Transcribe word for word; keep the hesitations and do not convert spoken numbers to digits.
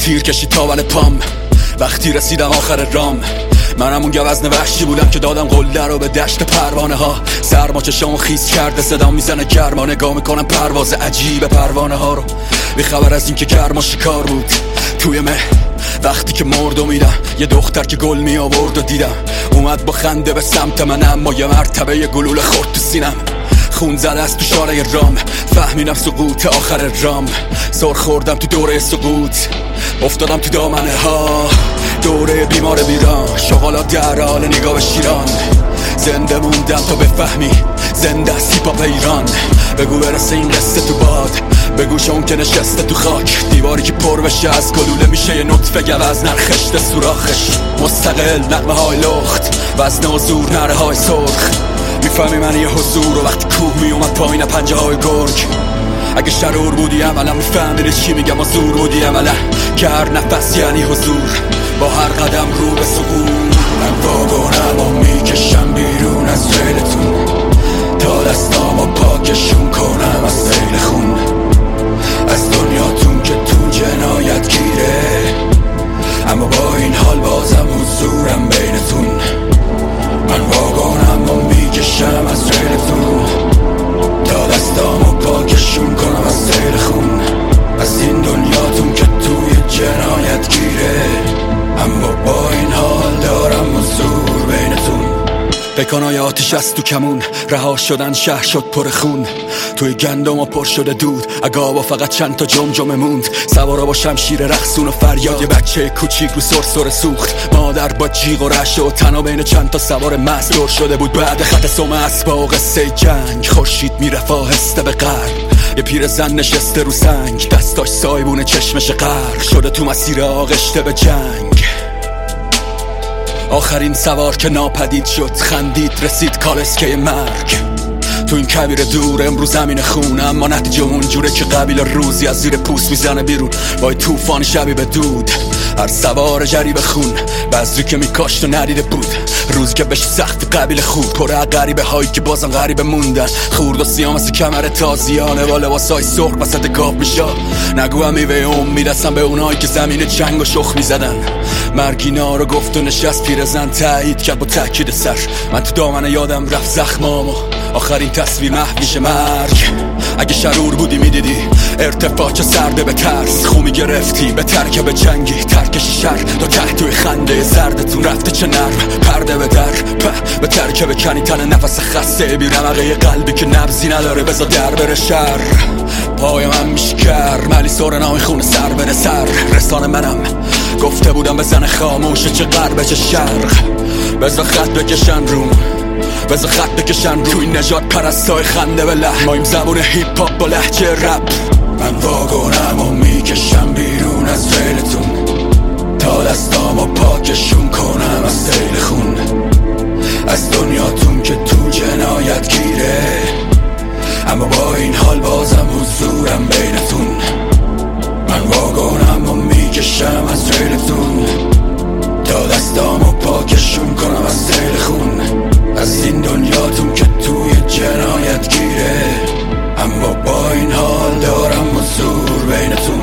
تیر کشید تا من پام. وقتی رسیدم آخر رام، منم اون گوزن وحشی بودم که دادم قله رو به دشت پروانه ها. سرما چشامو خیس کرده، صدام میزنه گرما، نگاه میکنم پرواز عجیب پروانه ها رو، بی خبر از این که گرما شکار بود توی مه. وقتی که مرد و میدم یه دختر که گل می آورد و دیدم اومد با خنده به سمت من، اما یه مرتبه یه گلوله خورد تو سینم. خون زده از تو شارع رام، فهمیدم سقوط آخر رام. سر خوردم تو دوره سقوط، افتادم تو دامنه ها. دوره بیمار بیران، شغالات در حال نگاه به شیران. زنده موندم تا بفهمی زنده است هیپاپ ایران. بگو برسه این قصه تو باد، بگو شون که نشسته تو خاک. دیواری که پر بشه از گلوله میشه یه نطفه گوز نرخشته سوراخش. مستقل نغمه های لخت، وزن و زور نره های سرخ. میفهمی من یه حضور و وقتی کوه میومد پایین پنجه های گرگ. اگه شرور بودی عملا میفهمیدی چی میگم و زور بودی عملا، که هر نفس یعنی حضور با هر قدم رو به سقوط. من واگنم و میکشم بیرون از ریلتون تا دستامو پاکشون کنم از سیل خون. از دنیاتون که تو جنایت گیره، اما با این حال بازم حضورم بینتون. من واگنم و میکشم از ریلتون تا دستامو پاکشون کنم از سیل خون. از این دنیاتون که توی جنایت گیره، اما با این حال دارم حضور بینتون. بکنای آتیش از تو کمون، رها شدن شهر شد پر خون. توی گندم و پر شده دود، اگاوا فقط چند تا جمجمه موند. سوارا با شمشیر رقصون و فریاد، یه بچه کوچیک رو سرسره سوخت. مادر با جیغ و رعشه و تنها بین چند تا سوار مست دور شده بود. بعد خط سم اسباق قصه جنگ، خورشید میرفت آهسته به غرب. یه پیرزن نشسته رو سنگ، دستاش سایبون چشمش غرق شده تو مسیر آغشته به جنگ. آخرین سوار که ناپدید شد، خندید رسید کالسکه مرگ. تو این کبیر دور امروز زمین خون، اما نتیجه اونجوره که قبیل روزی از زیر پوست میزنه بیرون با طوفان شبی به دود. هر سوار جریب خون، بذری که میکاشت و ندیده بود. روزی که بشه سخت قبیل خوب، پر غریبه هایی که بازم غریبه موندن. خورد و سیاه مثل کمر تازیانه با لباسای سرخ وسط گاب میشه. نگو هم میوه امید هستم به اونایی که زمین جنگ و شخ میزدن. مرگینا رو گفت و نشست پیرزن تایید کرد با تاکید سر. من تو دامنه یادم رفت زخمامو، آخرین تصویر محو میشه مرگ. اگه شرور بودی میدیدی ارتفاع سرده به ترس. خومی گرفتی به ترکب جنگی، ترکشی شر تا ته توی خنده زردتون رفته چه نرم. پرده به در په به ترکب کنی تن نفس خسته بی رمقه قلبی که نبزی نداره بزا در بره شر. پای من میشکر ملی سور نامی خون سر بره سر. رسانه منم گفته بودم بزن خاموشه چه غرب چه شرق. بزا خط بکشن روم، بزا خط بکشن رو توی نجات پرستای خنده به لحن. ما این زبون هیپ هاپ با لحجه رپ. من واگنم و میکشم بیرون از ریلتون تا دستامو پاکشون کنم از سیل خون. از دنیاتون که تو جنایت گیره، اما با این حال بازم حضورم بینتون. من واگنم و میکشم از ریلتون تا دستامو پاکشون کنم از سیل خون. از این دنیاتون که توی جنایت گیره، اما با این حال دارم حضور بینتون.